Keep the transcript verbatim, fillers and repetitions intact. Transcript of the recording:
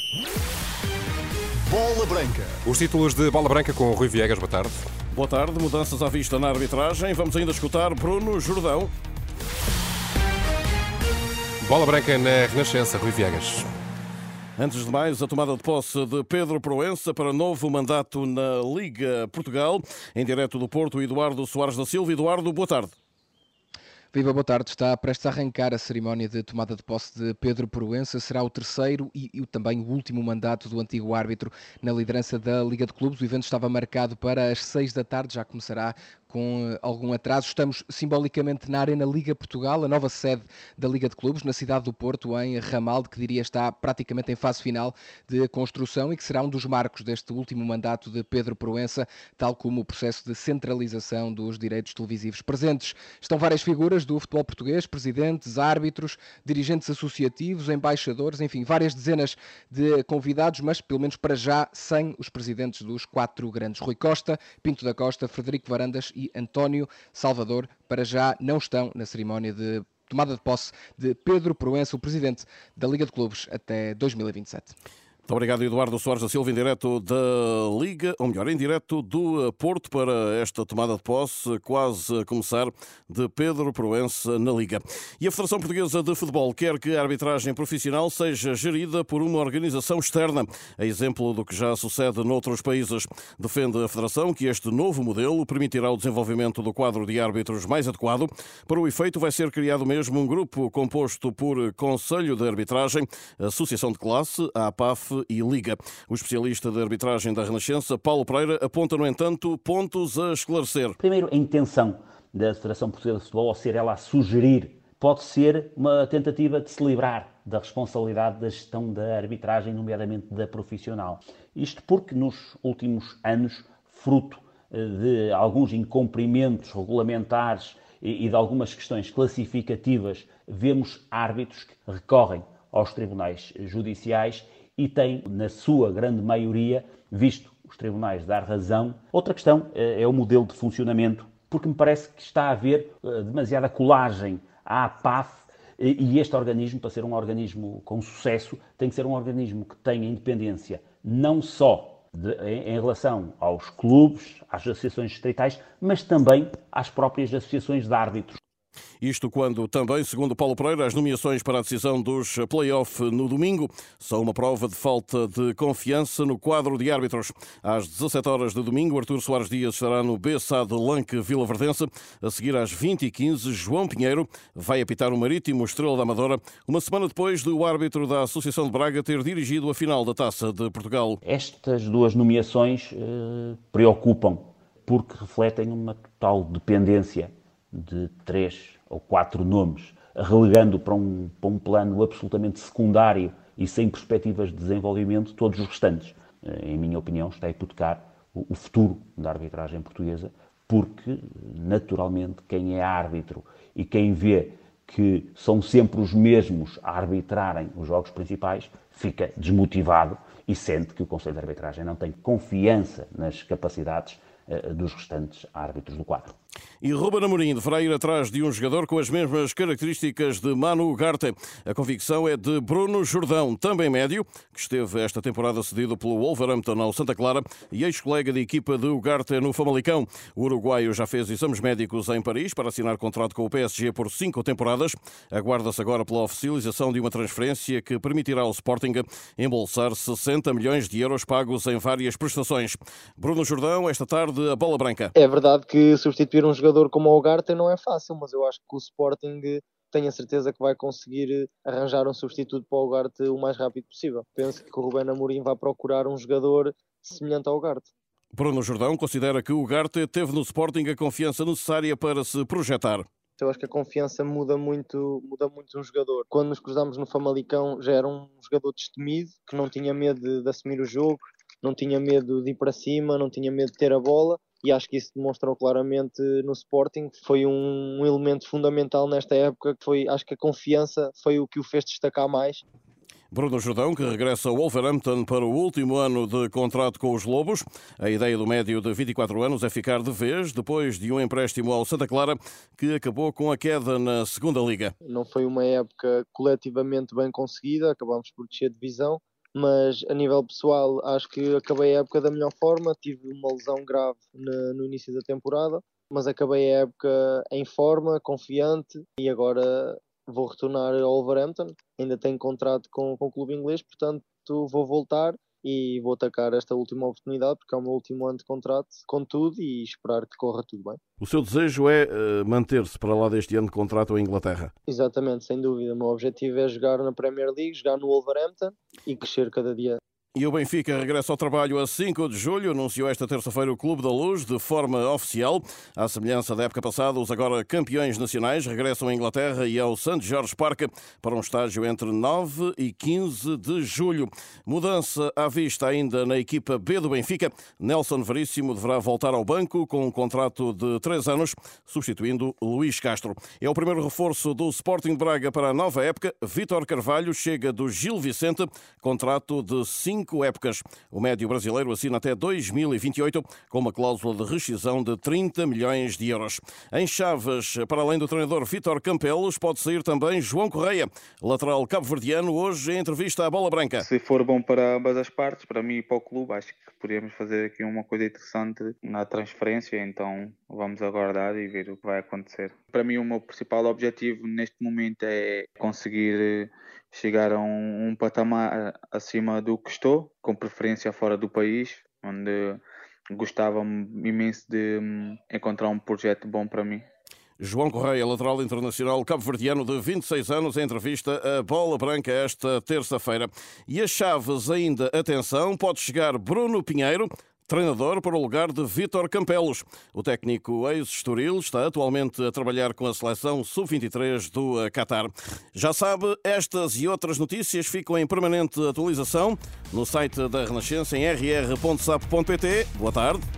Bola Branca. Os títulos de Bola Branca com o Rui Viegas. Boa tarde. Boa tarde. Mudanças à vista na arbitragem. Vamos ainda escutar Bruno Jordão. Bola Branca na Renascença. Rui Viegas. Antes de mais, a tomada de posse de Pedro Proença para novo mandato na Liga Portugal. Em direto do Porto, Eduardo Soares da Silva. Eduardo, boa tarde. Viva, boa tarde. Está prestes a arrancar a cerimónia de tomada de posse de Pedro Proença. Será o terceiro e, e também o último mandato do antigo árbitro na liderança da Liga de Clubes. O evento estava marcado para as seis da tarde, já começará com algum atraso. Estamos simbolicamente na Arena Liga Portugal, a nova sede da Liga de Clubes, na cidade do Porto, em Ramalde, que diria está praticamente em fase final de construção e que será um dos marcos deste último mandato de Pedro Proença, tal como o processo de centralização dos direitos televisivos. Presentes estão várias figuras do futebol português, presidentes, árbitros, dirigentes associativos, embaixadores, enfim, várias dezenas de convidados, mas pelo menos para já sem os presidentes dos quatro grandes. Rui Costa, Pinto da Costa, Frederico Varandas e António Salvador, para já não estão na cerimónia de tomada de posse de Pedro Proença, o presidente da Liga de Clubes, até dois mil e vinte e sete. Muito obrigado, Eduardo Soares da Silva, em direto da Liga, ou melhor, em direto do Porto para esta tomada de posse, quase a começar, de Pedro Proença na Liga. E a Federação Portuguesa de Futebol quer que a arbitragem profissional seja gerida por uma organização externa, a exemplo do que já sucede noutros países. Defende a Federação que este novo modelo permitirá o desenvolvimento do quadro de árbitros mais adequado. Para o efeito, vai ser criado mesmo um grupo composto por Conselho de Arbitragem, Associação de Classe, a APAF e Liga. O especialista de arbitragem da Renascença, Paulo Pereira, aponta, no entanto, pontos a esclarecer. Primeiro, a intenção da Federação Portuguesa de Futebol, ao ser ela a sugerir, pode ser uma tentativa de se livrar da responsabilidade da gestão da arbitragem, nomeadamente da profissional. Isto porque nos últimos anos, fruto de alguns incumprimentos regulamentares e de algumas questões classificativas, vemos árbitros que recorrem aos tribunais judiciais e tem, na sua grande maioria, visto os tribunais dar razão. Outra questão é o modelo de funcionamento, porque me parece que está a haver demasiada colagem à APAF e este organismo, para ser um organismo com sucesso, tem que ser um organismo que tenha independência não só de, em, em relação aos clubes, às associações distritais, mas também às próprias associações de árbitros. Isto quando também, segundo Paulo Pereira, as nomeações para a decisão dos play-off no domingo são uma prova de falta de confiança no quadro de árbitros. Às dezassete horas de domingo, Artur Soares Dias estará no B S A de Lanque Vila Verdense. A seguir, às vinte e quinze, João Pinheiro vai apitar o Marítimo Estrela da Amadora, uma semana depois do árbitro da Associação de Braga ter dirigido a final da Taça de Portugal. Estas duas nomeações eh, preocupam, porque refletem uma total dependência de três ou quatro nomes, relegando para um, para um plano absolutamente secundário e sem perspectivas de desenvolvimento todos os restantes. Em minha opinião, está a hipotecar o, o futuro da arbitragem portuguesa, porque, naturalmente, quem é árbitro e quem vê que são sempre os mesmos a arbitrarem os jogos principais, fica desmotivado e sente que o Conselho de Arbitragem não tem confiança nas capacidades uh, dos restantes árbitros do quadro. E Ruben Amorim deverá ir atrás de um jogador com as mesmas características de Manu Ugarte. A convicção é de Bruno Jordão, também médio, que esteve esta temporada cedido pelo Wolverhampton ao Santa Clara e ex-colega de equipa de Ugarte no Famalicão. O uruguaio já fez exames médicos em Paris para assinar contrato com o P S G por cinco temporadas. Aguarda-se agora pela oficialização de uma transferência que permitirá ao Sporting embolsar sessenta milhões de euros pagos em várias prestações. Bruno Jordão, esta tarde, a Bola Branca. É verdade que substituir um jogador como o Ugarte não é fácil, mas eu acho que o Sporting tem a certeza que vai conseguir arranjar um substituto para o Ugarte o mais rápido possível. Penso que o Ruben Amorim vai procurar um jogador semelhante ao Ugarte. Bruno Jordão considera que o Ugarte teve no Sporting a confiança necessária para se projetar. Eu acho que a confiança muda muito, muda muito um jogador. Quando nos cruzamos no Famalicão já era um jogador destemido, que não tinha medo de, de assumir o jogo, não tinha medo de ir para cima, não tinha medo de ter a bola. E acho que isso demonstrou claramente no Sporting. Foi um elemento fundamental nesta época. Que foi, acho que a confiança foi o que o fez destacar mais. Bruno Jordão, que regressa ao Wolverhampton para o último ano de contrato com os Lobos. A ideia do médio de vinte e quatro anos é ficar de vez, depois de um empréstimo ao Santa Clara, que acabou com a queda na segunda Liga. Não foi uma época coletivamente bem conseguida, acabámos por descer de divisão, mas a nível pessoal acho que acabei a época da melhor forma. Tive uma lesão grave no, no início da temporada, mas acabei a época em forma, confiante, e agora vou retornar ao Wolverhampton. Ainda tenho contrato com, com o clube inglês, portanto vou voltar e vou atacar esta última oportunidade, porque é o meu último ano de contrato, com tudo, e esperar que corra tudo bem. O seu desejo é uh, manter-se para lá deste ano de contrato em Inglaterra? Exatamente, sem dúvida. O meu objetivo é jogar na Premier League, jogar no Wolverhampton e crescer cada dia. E o Benfica regressa ao trabalho a cinco de julho, anunciou esta terça-feira o Clube da Luz de forma oficial. À semelhança da época passada, os agora campeões nacionais regressam à Inglaterra e ao Saint George Park para um estágio entre nove e quinze de julho. Mudança à vista ainda na equipa B do Benfica. Nelson Veríssimo deverá voltar ao banco com um contrato de três anos, substituindo Luís Castro. É o primeiro reforço do Sporting de Braga para a nova época. Vítor Carvalho chega do Gil Vicente, contrato de cinco épocas. O médio brasileiro assina até dois mil e vinte e oito com uma cláusula de rescisão de trinta milhões de euros. Em Chaves, para além do treinador Vítor Campelos, pode sair também João Correia, lateral cabo-verdiano, hoje em entrevista à Bola Branca. Se for bom para ambas as partes, para mim e para o clube, acho que podemos fazer aqui uma coisa interessante na transferência, então vamos aguardar e ver o que vai acontecer. Para mim o meu principal objetivo neste momento é conseguir chegar a um, um patamar acima do que estou, com preferência fora do país, onde gostava imenso de encontrar um projeto bom para mim. João Correia, lateral internacional cabo-verdiano de vinte e seis anos, em entrevista à Bola Branca esta terça-feira. E as Chaves ainda, atenção, pode chegar Bruno Pinheiro, treinador para o lugar de Vítor Campelos. O técnico ex-Estoril está atualmente a trabalhar com a seleção sub vinte e três do Qatar. Já sabe, estas e outras notícias ficam em permanente atualização no site da Renascença em r r ponto sap ponto pt. Boa tarde.